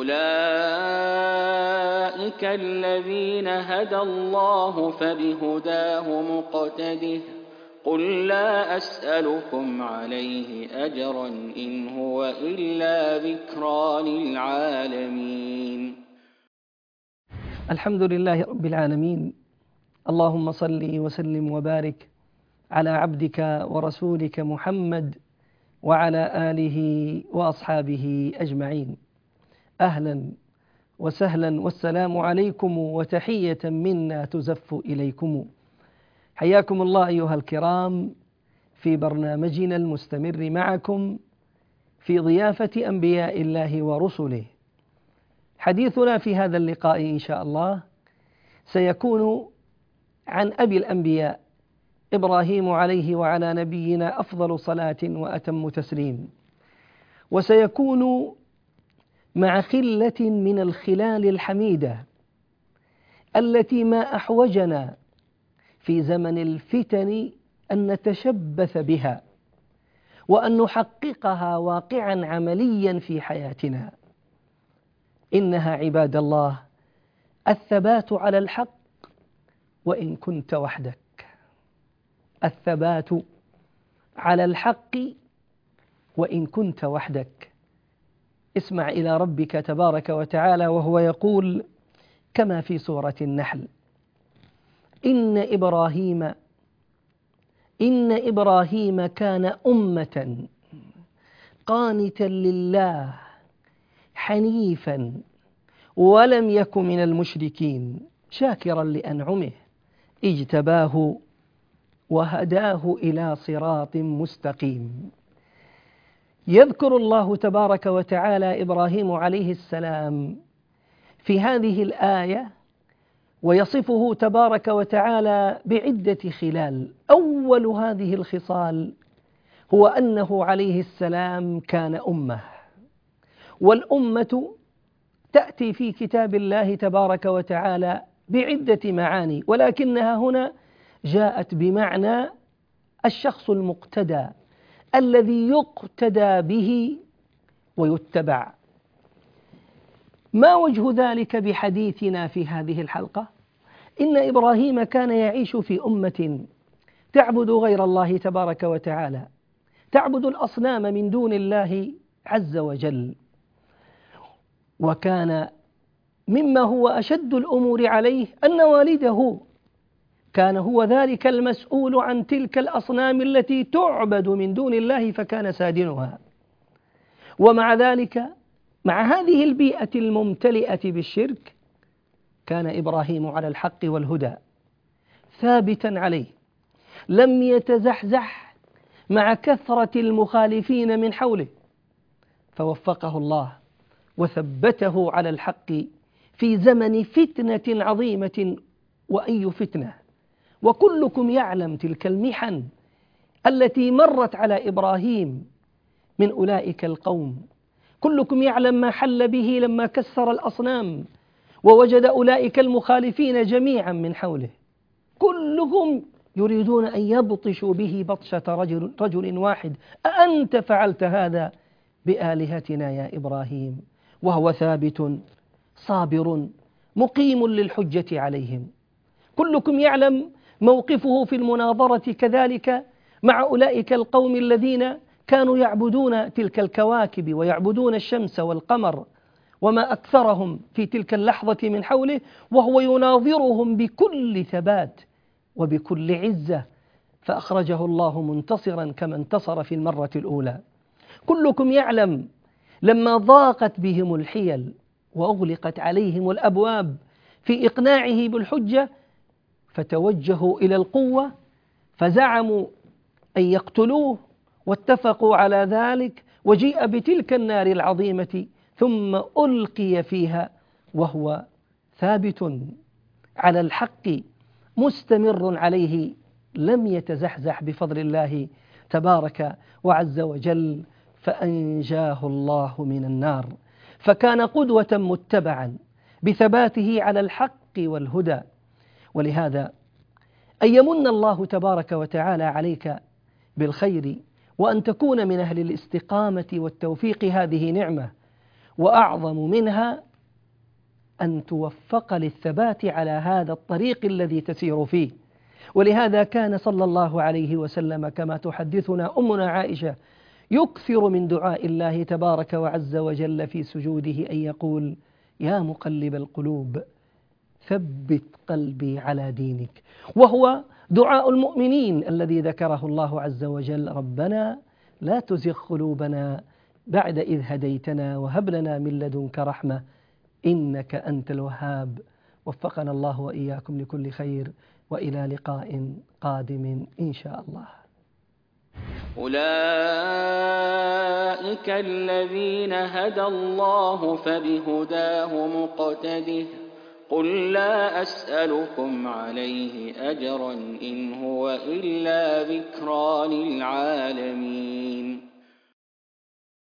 أولئك الذين هدى الله فبهداه مقتده قل لا أسألكم عليه أجرا إن هو إلا ذكرى للعالمين. الحمد لله رب العالمين، اللهم صل وسلم وبارك على عبدك ورسولك محمد وعلى آله وأصحابه أجمعين. أهلا وسهلا والسلام عليكم وتحية منا تزف إليكم. حياكم الله أيها الكرام في برنامجنا المستمر معكم في ضيافة أنبياء الله ورسله. حديثنا في هذا اللقاء إن شاء الله سيكون عن أبي الأنبياء إبراهيم عليه وعلى نبينا أفضل صلاة وأتم تسليم، وسيكون مع خلة من الخلال الحميدة التي ما أحوجنا في زمن الفتن أن نتشبث بها وأن نحققها واقعا عمليا في حياتنا. إنها عباد الله الثبات على الحق وإن كنت وحدك. الثبات على الحق وإن كنت وحدك. اسمع إلى ربك تبارك وتعالى وهو يقول كما في سورة النحل: إن إبراهيم كان أمة قانتا لله حنيفا ولم يك من المشركين شاكرا لأنعمه اجتباه وهداه إلى صراط مستقيم. يذكر الله تبارك وتعالى إبراهيم عليه السلام في هذه الآية ويصفه تبارك وتعالى بعدة خلال. أول هذه الخصال هو أنه عليه السلام كان أمة، والأمة تأتي في كتاب الله تبارك وتعالى بعدة معاني، ولكنها هنا جاءت بمعنى الشخص المقتدى الذي يقتدى به ويتبع. ما وجه ذلك بحديثنا في هذه الحلقة؟ إن إبراهيم كان يعيش في أمة تعبد غير الله تبارك وتعالى، تعبد الأصنام من دون الله عز وجل، وكان مما هو أشد الأمور عليه أن والده كان هو ذلك المسؤول عن تلك الأصنام التي تعبد من دون الله، فكان سادنها. ومع ذلك مع هذه البيئة الممتلئة بالشرك كان إبراهيم على الحق والهدى ثابتا عليه، لم يتزحزح مع كثرة المخالفين من حوله، فوفقه الله وثبته على الحق في زمن فتنة عظيمة. وأي فتنة! وكلكم يعلم تلك المحن التي مرت على إبراهيم من أولئك القوم. كلكم يعلم ما حل به لما كسر الأصنام ووجد أولئك المخالفين جميعا من حوله، كلهم يريدون أن يبطشوا به بطشة رجل واحد: أأنت فعلت هذا بآلهتنا يا إبراهيم؟ وهو ثابت صابر مقيم للحجة عليهم. كلكم يعلم موقفه في المناظرة كذلك مع أولئك القوم الذين كانوا يعبدون تلك الكواكب ويعبدون الشمس والقمر، وما أكثرهم في تلك اللحظة من حوله، وهو يناظرهم بكل ثبات وبكل عزة، فأخرجه الله منتصرا كما انتصر في المرة الأولى. كلكم يعلم لما ضاقت بهم الحيل وأغلقت عليهم الأبواب في إقناعه بالحجة، فتوجهوا إلى القوة فزعموا أن يقتلوه، واتفقوا على ذلك، وجيء بتلك النار العظيمة ثم ألقي فيها وهو ثابت على الحق مستمر عليه، لم يتزحزح بفضل الله تبارك وعز وجل، فأنجاه الله من النار، فكان قدوة متبعا بثباته على الحق والهدى. ولهذا أن يمن الله تبارك وتعالى عليك بالخير وأن تكون من أهل الاستقامة والتوفيق هذه نعمة، وأعظم منها أن توفق للثبات على هذا الطريق الذي تسير فيه. ولهذا كان صلى الله عليه وسلم كما تحدثنا أمنا عائشة يكثر من دعاء الله تبارك وعز وجل في سجوده أن يقول: يا مقلب القلوب ثبت قلبي على دينك. وهو دعاء المؤمنين الذي ذكره الله عز وجل: ربنا لا تزغ قلوبنا بعد إذ هديتنا وهب لنا من لدنك رحمة إنك أنت الوهاب. وفقنا الله وإياكم لكل خير، وإلى لقاء قادم إن شاء الله. أولئك الذين هدى الله فبهداه مقتده قل لا أسألكم عليه أجرا إن هو إلا ذكرى للعالمين.